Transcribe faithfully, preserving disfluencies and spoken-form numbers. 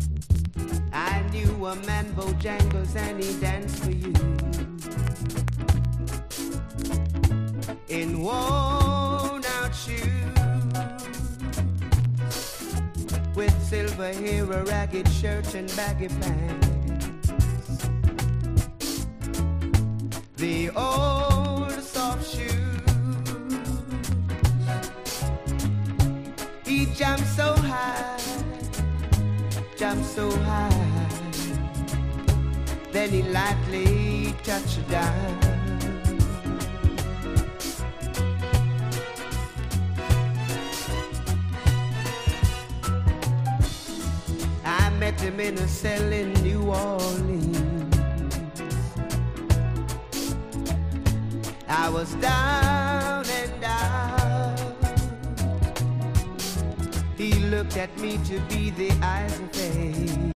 I knew a man Bojangles and he danced for you in worn out shoes, with silver hair, a ragged shirt and baggy pants. The old soft shoes, he jumped so high, jumped so high, then he lightly touched down. I met him in a cell in New Orleans. I was down and out. He looked at me to be the eyes of faith.